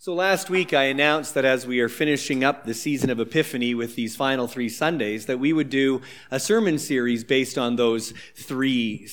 So last week I announced that as we are finishing up the season of Epiphany with these final 3 Sundays, that we would do a sermon series based on those three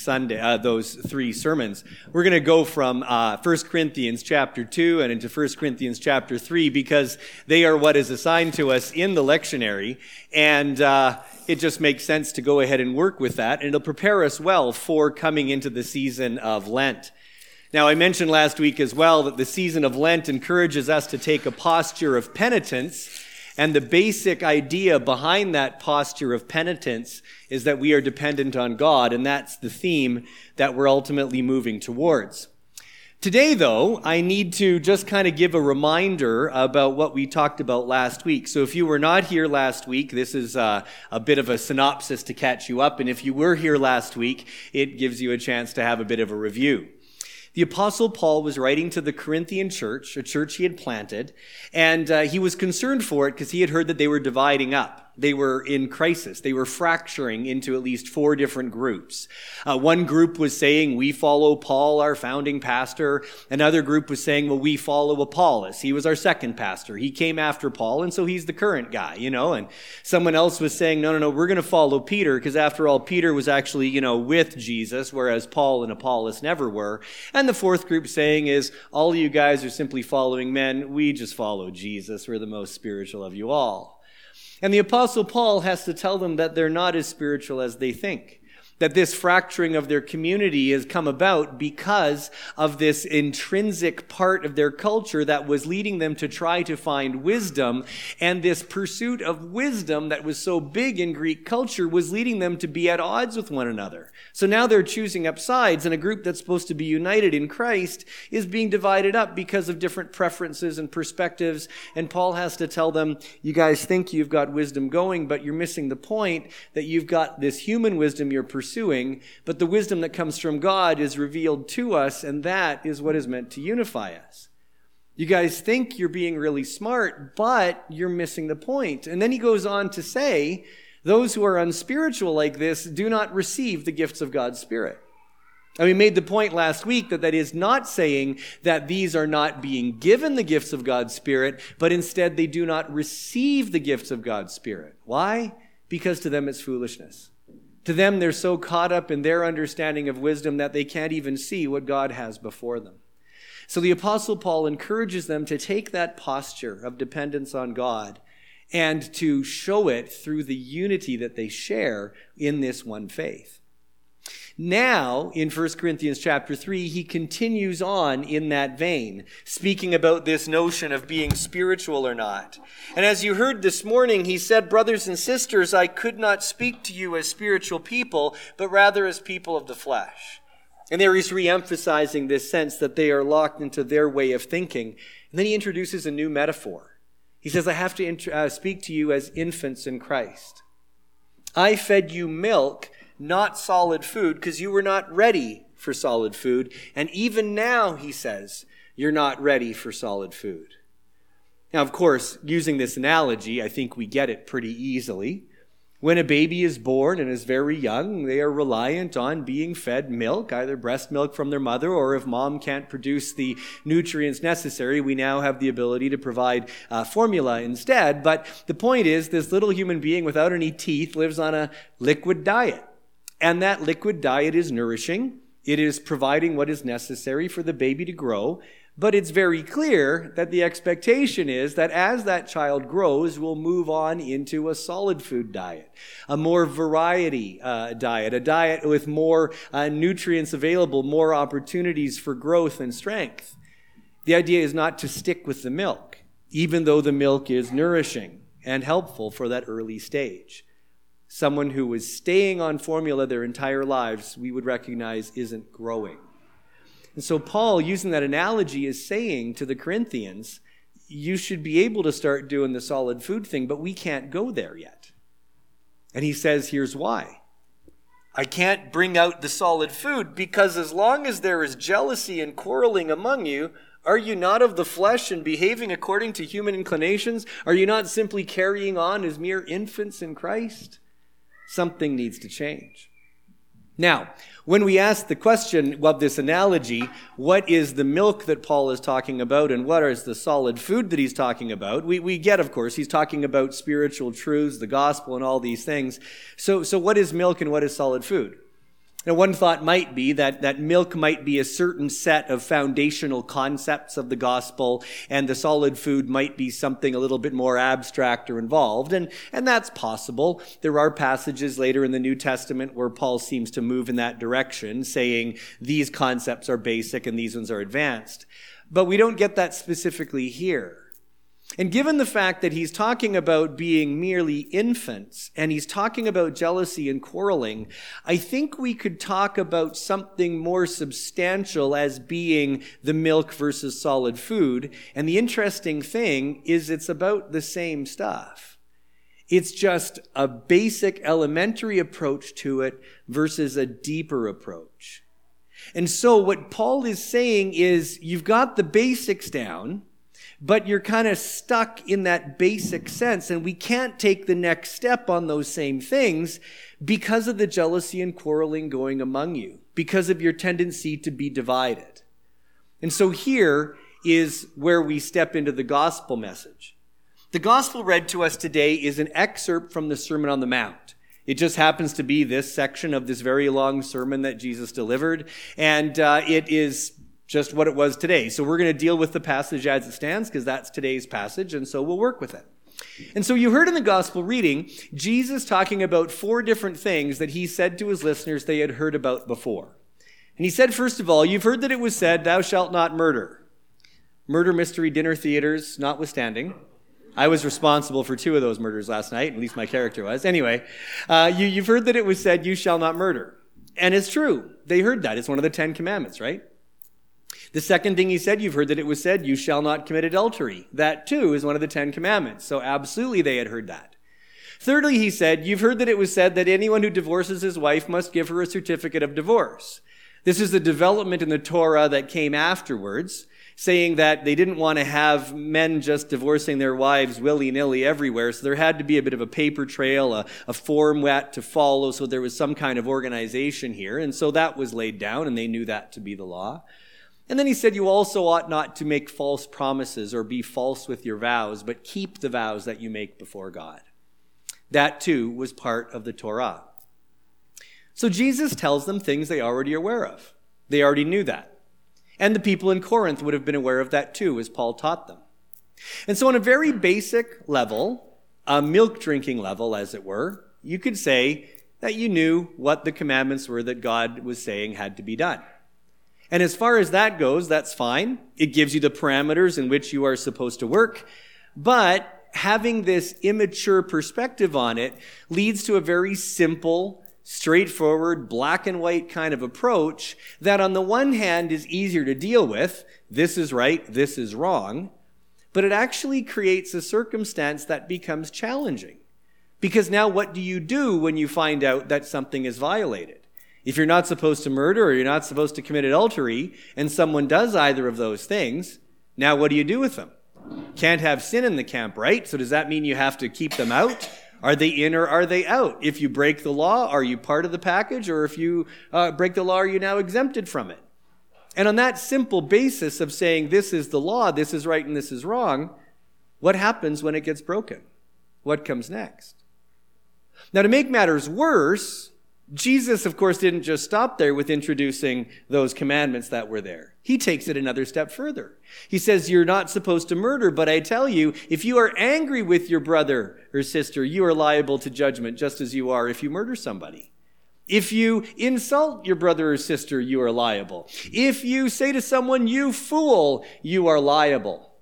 sermons. We're going to go from 1 Corinthians chapter 2 and into 1 Corinthians chapter 3 because they are what is assigned to us in the lectionary, and it just makes sense to go ahead and work with that, and it'll prepare us well for coming into the season of Lent. Now, I mentioned last week as well that the season of Lent encourages us to take a posture of penitence, and the basic idea behind that posture of penitence is that we are dependent on God, and that's the theme that we're ultimately moving towards. Today, though, I need to just kind of give a reminder about what we talked about last week. So if you were not here last week, this is a bit of a synopsis to catch you up, and if you were here last week, it gives you a chance to have a bit of a review. The Apostle Paul was writing to the Corinthian church, a church he had planted, and he was concerned for it because he had heard that they were dividing up. They were in crisis. They were fracturing into at least 4 different groups. One group was saying, we follow Paul, our founding pastor. Another group was saying, well, we follow Apollos. He was our second pastor. He came after Paul, and so he's the current guy, And someone else was saying, no, we're going to follow Peter, because after all, Peter was actually, with Jesus, whereas Paul and Apollos never were. And the fourth group saying is, all of you guys are simply following men. We just follow Jesus. We're the most spiritual of you all. And the Apostle Paul has to tell them that they're not as spiritual as they think. That this fracturing of their community has come about because of this intrinsic part of their culture that was leading them to try to find wisdom. And this pursuit of wisdom that was so big in Greek culture was leading them to be at odds with one another. So now they're choosing up sides, and a group that's supposed to be united in Christ is being divided up because of different preferences and perspectives. And Paul has to tell them, you guys think you've got wisdom going, but you're missing the point that you've got this human wisdom you're pursuing, but the wisdom that comes from God is revealed to us, and that is what is meant to unify us. You guys think you're being really smart, but you're missing the point. And then he goes on to say, those who are unspiritual like this do not receive the gifts of God's Spirit. And we made the point last week that is not saying that these are not being given the gifts of God's Spirit, but instead they do not receive the gifts of God's Spirit. Why? Because to them it's foolishness. To them, they're so caught up in their understanding of wisdom that they can't even see what God has before them. So the Apostle Paul encourages them to take that posture of dependence on God and to show it through the unity that they share in this one faith. Now, in 1 Corinthians chapter 3, he continues on in that vein, speaking about this notion of being spiritual or not. And as you heard this morning, he said, brothers and sisters, I could not speak to you as spiritual people, but rather as people of the flesh. And there he's re-emphasizing this sense that they are locked into their way of thinking. And then he introduces a new metaphor. He says, I have to speak to you as infants in Christ. I fed you milk, not solid food, because you were not ready for solid food. And even now, he says, you're not ready for solid food. Now, of course, using this analogy, I think we get it pretty easily. When a baby is born and is very young, they are reliant on being fed milk, either breast milk from their mother, or if mom can't produce the nutrients necessary, we now have the ability to provide formula instead. But the point is, this little human being without any teeth lives on a liquid diet. And that liquid diet is nourishing. It is providing what is necessary for the baby to grow. But it's very clear that the expectation is that as that child grows, we'll move on into a solid food diet, a more variety diet, a diet with more nutrients available, more opportunities for growth and strength. The idea is not to stick with the milk, even though the milk is nourishing and helpful for that early stage. Someone who was staying on formula their entire lives, we would recognize isn't growing. And so Paul, using that analogy, is saying to the Corinthians, you should be able to start doing the solid food thing, but we can't go there yet. And he says, here's why. I can't bring out the solid food because as long as there is jealousy and quarreling among you, are you not of the flesh and behaving according to human inclinations? Are you not simply carrying on as mere infants in Christ? Something needs to change. Now, when we ask the question of this analogy, what is the milk that Paul is talking about and what is the solid food that he's talking about? We get, of course, he's talking about spiritual truths, the gospel, and all these things. So what is milk and what is solid food? Now, one thought might be that milk might be a certain set of foundational concepts of the gospel, and the solid food might be something a little bit more abstract or involved, and that's possible. There are passages later in the New Testament where Paul seems to move in that direction, saying these concepts are basic and these ones are advanced. But we don't get that specifically here. And given the fact that he's talking about being merely infants, and he's talking about jealousy and quarreling, I think we could talk about something more substantial as being the milk versus solid food. And the interesting thing is it's about the same stuff. It's just a basic elementary approach to it versus a deeper approach. And so what Paul is saying is you've got the basics down, but you're kind of stuck in that basic sense, and we can't take the next step on those same things because of the jealousy and quarreling going among you, because of your tendency to be divided. And so here is where we step into the gospel message. The gospel read to us today is an excerpt from the Sermon on the Mount. It just happens to be this section of this very long sermon that Jesus delivered, and it is just what it was today. So we're going to deal with the passage as it stands because that's today's passage, and so we'll work with it. And so you heard in the gospel reading, Jesus talking about 4 different things that he said to his listeners they had heard about before. And he said, first of all, you've heard that it was said, thou shalt not murder. Murder mystery dinner theaters notwithstanding. I was responsible for 2 of those murders last night, at least my character was. Anyway, you've heard that it was said, you shall not murder. And it's true. They heard that. It's one of the 10 commandments, right? The second thing he said, you've heard that it was said, you shall not commit adultery. That too is one of the 10 commandments. So absolutely they had heard that. Thirdly, he said, you've heard that it was said that anyone who divorces his wife must give her a certificate of divorce. This is the development in the Torah that came afterwards, saying that they didn't want to have men just divorcing their wives willy-nilly everywhere. So there had to be a bit of a paper trail, a format to follow. So there was some kind of organization here. And so that was laid down, and they knew that to be the law. And then he said, you also ought not to make false promises or be false with your vows, but keep the vows that you make before God. That too was part of the Torah. So Jesus tells them things they already are aware of. They already knew that. And the people in Corinth would have been aware of that too, as Paul taught them. And so on a very basic level, a milk drinking level, as it were, you could say that you knew what the commandments were that God was saying had to be done. And as far as that goes, that's fine. It gives you the parameters in which you are supposed to work. But having this immature perspective on it leads to a very simple, straightforward, black and white kind of approach that on the one hand is easier to deal with. This is right, this is wrong. But it actually creates a circumstance that becomes challenging. Because now what do you do when you find out that something is violated? If you're not supposed to murder or you're not supposed to commit adultery and someone does either of those things, now what do you do with them? Can't have sin in the camp, right? So does that mean you have to keep them out? Are they in or are they out? If you break the law, are you part of the package? Or if you break the law, are you now exempted from it? And on that simple basis of saying this is the law, this is right and this is wrong, what happens when it gets broken? What comes next? Now, to make matters worse, Jesus, of course, didn't just stop there with introducing those commandments that were there. He takes it another step further. He says, you're not supposed to murder, but I tell you, if you are angry with your brother or sister, you are liable to judgment just as you are if you murder somebody. If you insult your brother or sister, you are liable. If you say to someone, you fool, you are liable.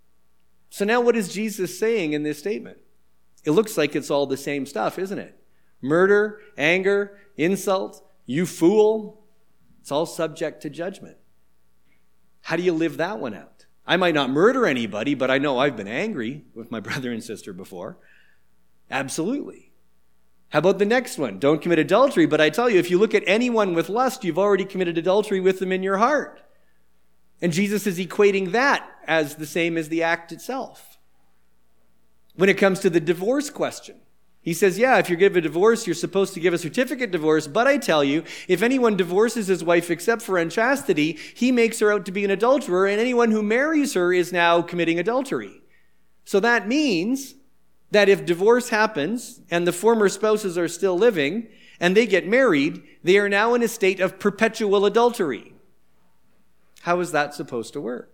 So now what is Jesus saying in this statement? It looks like it's all the same stuff, isn't it? Murder, anger, insult, you fool, it's all subject to judgment. How do you live that one out? I might not murder anybody, but I know I've been angry with my brother and sister before. Absolutely. How about the next one? Don't commit adultery, but I tell you, if you look at anyone with lust, you've already committed adultery with them in your heart. And Jesus is equating that as the same as the act itself. When it comes to the divorce question, He says, yeah, if you're given a divorce, you're supposed to give a certificate divorce. But I tell you, if anyone divorces his wife except for unchastity, he makes her out to be an adulterer, and anyone who marries her is now committing adultery. So that means that if divorce happens and the former spouses are still living and they get married, they are now in a state of perpetual adultery. How is that supposed to work?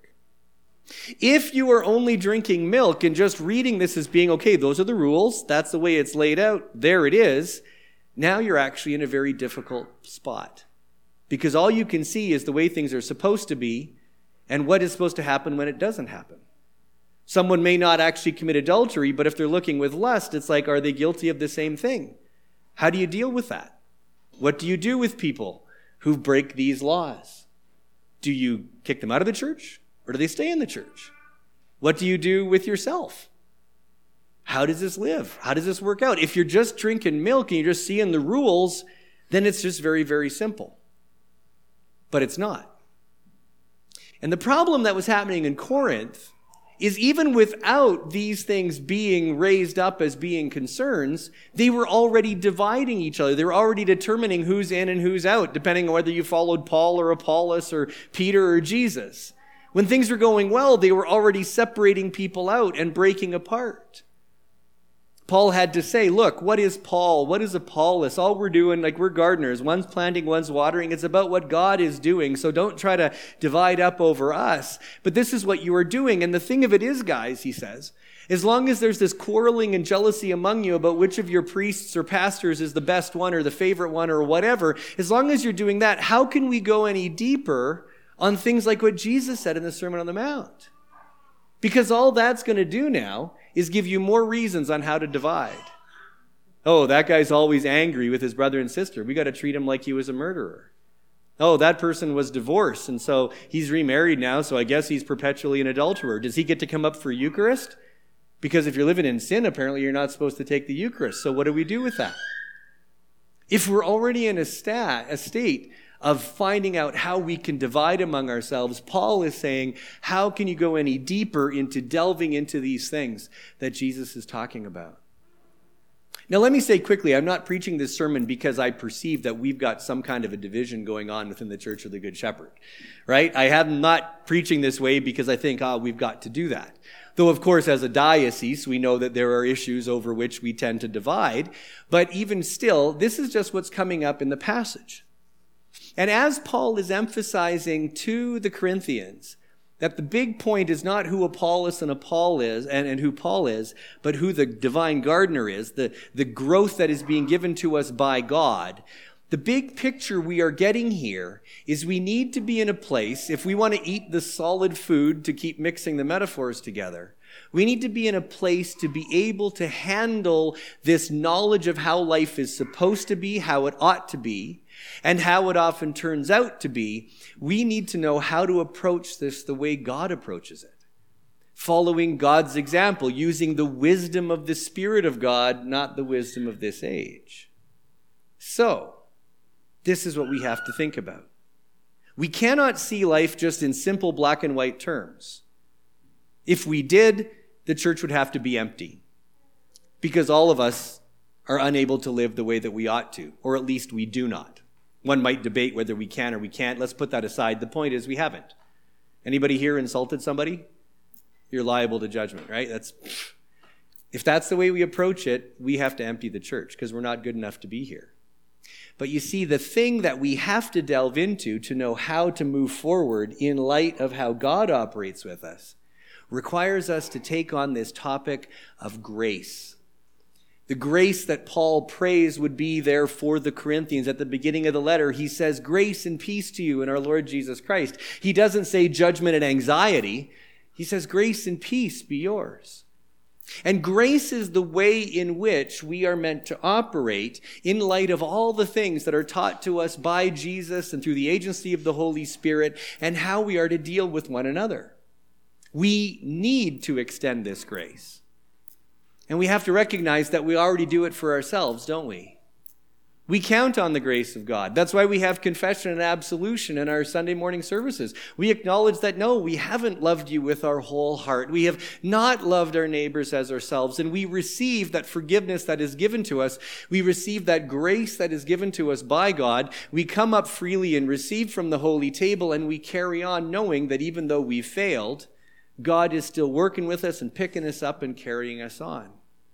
If you are only drinking milk and just reading this as being, okay, those are the rules, that's the way it's laid out, there it is, now you're actually in a very difficult spot. Because all you can see is the way things are supposed to be and what is supposed to happen when it doesn't happen. Someone may not actually commit adultery, but if they're looking with lust, it's like, are they guilty of the same thing? How do you deal with that? What do you do with people who break these laws? Do you kick them out of the church? Or do they stay in the church? What do you do with yourself? How does this live? How does this work out? If you're just drinking milk and you're just seeing the rules, then it's just very, very simple. But it's not. And the problem that was happening in Corinth is even without these things being raised up as being concerns, they were already dividing each other. They were already determining who's in and who's out, depending on whether you followed Paul or Apollos or Peter or Jesus. When things were going well, they were already separating people out and breaking apart. Paul had to say, look, what is Paul? What is Apollos? All we're doing, like we're gardeners. One's planting, one's watering. It's about what God is doing. So don't try to divide up over us. But this is what you are doing. And the thing of it is, guys, he says, as long as there's this quarreling and jealousy among you about which of your priests or pastors is the best one or the favorite one or whatever, as long as you're doing that, how can we go any deeper on things like what Jesus said in the Sermon on the Mount? Because all that's going to do now is give you more reasons on how to divide. Oh, that guy's always angry with his brother and sister. We got to treat him like he was a murderer. Oh, that person was divorced, and so he's remarried now, so I guess he's perpetually an adulterer. Does he get to come up for Eucharist? Because if you're living in sin, apparently you're not supposed to take the Eucharist. So what do we do with that? If we're already in a state of finding out how we can divide among ourselves, Paul is saying, how can you go any deeper into delving into these things that Jesus is talking about? Now, let me say quickly, I'm not preaching this sermon because I perceive that we've got some kind of a division going on within the Church of the Good Shepherd, right? I am not preaching this way because I think, we've got to do that. Though, of course, as a diocese, we know that there are issues over which we tend to divide. But even still, this is just what's coming up in the passage. And as Paul is emphasizing to the Corinthians that the big point is not who Apollos and who Paul is, but who the divine gardener is, the growth that is being given to us by God, the big picture we are getting here is we need to be in a place, if we want to eat the solid food to keep mixing the metaphors together, we need to be in a place to be able to handle this knowledge of how life is supposed to be, how it ought to be, and how it often turns out to be. We need to know how to approach this the way God approaches it, following God's example, using the wisdom of the Spirit of God, not the wisdom of this age. So, this is what we have to think about. We cannot see life just in simple black and white terms. If we did, the church would have to be empty, because all of us are unable to live the way that we ought to, or at least we do not. One might debate whether we can or we can't. Let's put that aside. The point is we haven't. Anybody here insulted somebody? You're liable to judgment, right? If that's the way we approach it, we have to empty the church because we're not good enough to be here. But you see, the thing that we have to delve into to know how to move forward in light of how God operates with us requires us to take on this topic of grace. The grace that Paul prays would be there for the Corinthians. At the beginning of the letter, he says, grace and peace to you in our Lord Jesus Christ. He doesn't say judgment and anxiety. He says, grace and peace be yours. And grace is the way in which we are meant to operate in light of all the things that are taught to us by Jesus and through the agency of the Holy Spirit, and how we are to deal with one another. We need to extend this grace. And we have to recognize that we already do it for ourselves, don't we? We count on the grace of God. That's why we have confession and absolution in our Sunday morning services. We acknowledge that, no, we haven't loved you with our whole heart. We have not loved our neighbors as ourselves. And we receive that forgiveness that is given to us. We receive that grace that is given to us by God. We come up freely and receive from the holy table, and we carry on knowing that even though we failed, God is still working with us and picking us up and carrying us on.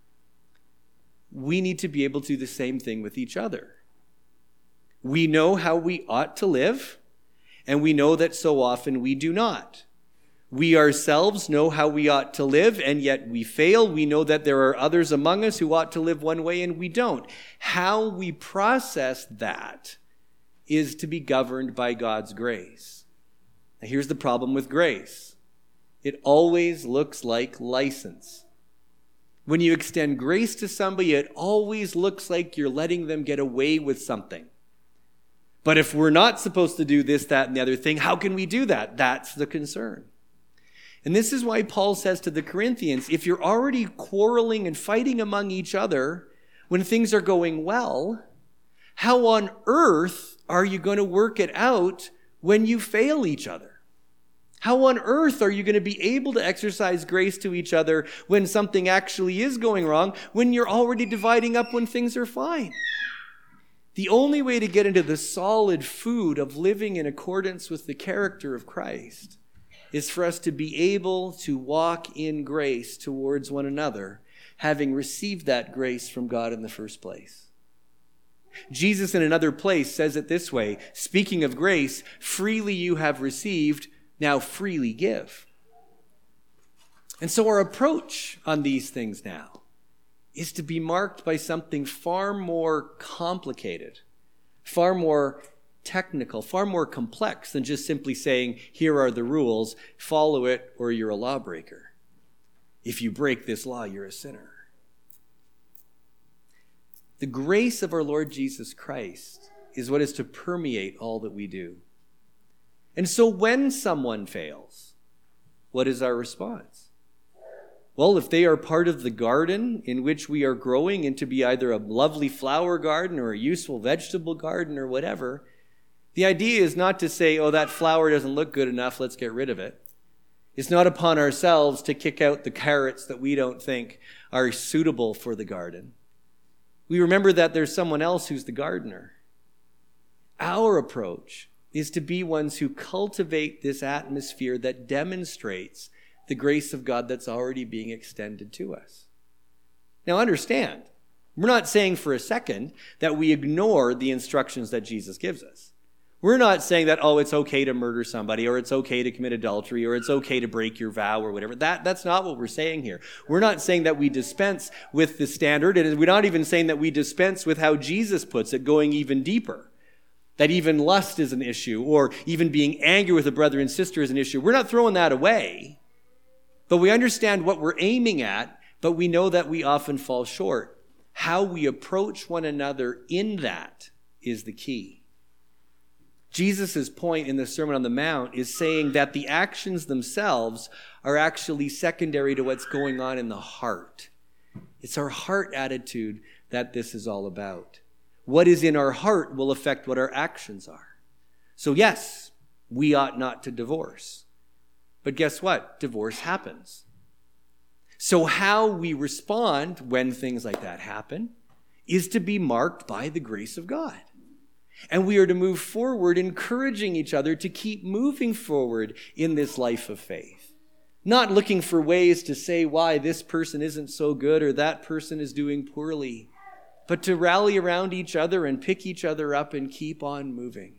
We need to be able to do the same thing with each other. We know how we ought to live, and we know that so often we do not. We ourselves know how we ought to live, and yet we fail. We know that there are others among us who ought to live one way, and we don't. How we process that is to be governed by God's grace. Now, here's the problem with grace. It always looks like license. When you extend grace to somebody, it always looks like you're letting them get away with something. But if we're not supposed to do this, that, and the other thing, how can we do that? That's the concern. And this is why Paul says to the Corinthians, if you're already quarreling and fighting among each other when things are going well, how on earth are you going to work it out when you fail each other? How on earth are you going to be able to exercise grace to each other when something actually is going wrong, when you're already dividing up when things are fine? The only way to get into the solid food of living in accordance with the character of Christ is for us to be able to walk in grace towards one another, having received that grace from God in the first place. Jesus in another place says it this way, speaking of grace, freely you have received, now freely give. And so our approach on these things now is to be marked by something far more complicated, far more technical, far more complex than just simply saying, here are the rules, follow it or you're a lawbreaker. If you break this law, you're a sinner. The grace of our Lord Jesus Christ is what is to permeate all that we do. And so when someone fails, what is our response? Well, if they are part of the garden in which we are growing into be either a lovely flower garden or a useful vegetable garden or whatever, the idea is not to say, oh, that flower doesn't look good enough, let's get rid of it. It's not upon ourselves to kick out the carrots that we don't think are suitable for the garden. We remember that there's someone else who's the gardener. Our approach is to be ones who cultivate this atmosphere that demonstrates the grace of God that's already being extended to us. Now understand, we're not saying for a second that we ignore the instructions that Jesus gives us. We're not saying that, oh, it's okay to murder somebody, or it's okay to commit adultery, or it's okay to break your vow, or whatever. That's not what we're saying here. We're not saying that we dispense with the standard, and we're not even saying that we dispense with how Jesus puts it, going even deeper. That even lust is an issue, or even being angry with a brother and sister is an issue. We're not throwing that away. But we understand what we're aiming at, but we know that we often fall short. How we approach one another in that is the key. Jesus' point in the Sermon on the Mount is saying that the actions themselves are actually secondary to what's going on in the heart. It's our heart attitude that this is all about. What is in our heart will affect what our actions are. So yes, we ought not to divorce. But guess what? Divorce happens. So how we respond when things like that happen is to be marked by the grace of God. And we are to move forward, encouraging each other to keep moving forward in this life of faith. Not looking for ways to say why this person isn't so good or that person is doing poorly, but to rally around each other and pick each other up and keep on moving.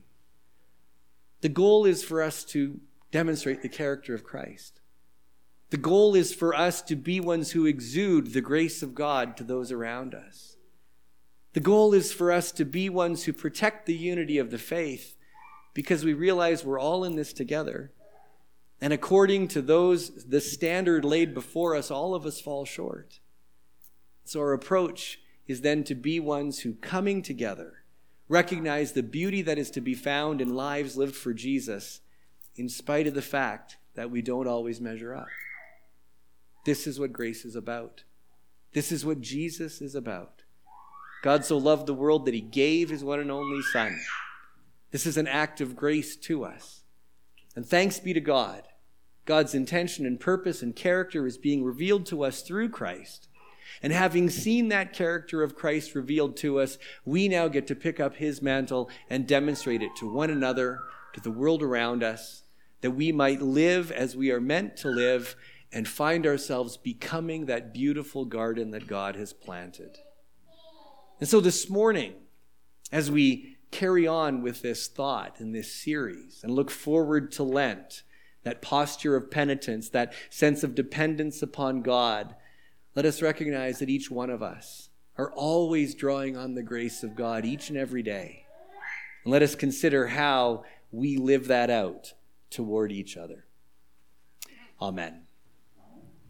The goal is for us to demonstrate the character of Christ. The goal is for us to be ones who exude the grace of God to those around us. The goal is for us to be ones who protect the unity of the faith because we realize we're all in this together. And according to the standard laid before us, all of us fall short. So our approach is then to be ones who, coming together, recognize the beauty that is to be found in lives lived for Jesus, in spite of the fact that we don't always measure up. This is what grace is about. This is what Jesus is about. God so loved the world that he gave his one and only Son. This is an act of grace to us. And thanks be to God. God's intention and purpose and character is being revealed to us through Christ. And having seen that character of Christ revealed to us, we now get to pick up his mantle and demonstrate it to one another, to the world around us, that we might live as we are meant to live and find ourselves becoming that beautiful garden that God has planted. And so this morning, as we carry on with this thought in this series and look forward to Lent, that posture of penitence, that sense of dependence upon God, let us recognize that each one of us are always drawing on the grace of God each and every day. And let us consider how we live that out toward each other. Amen.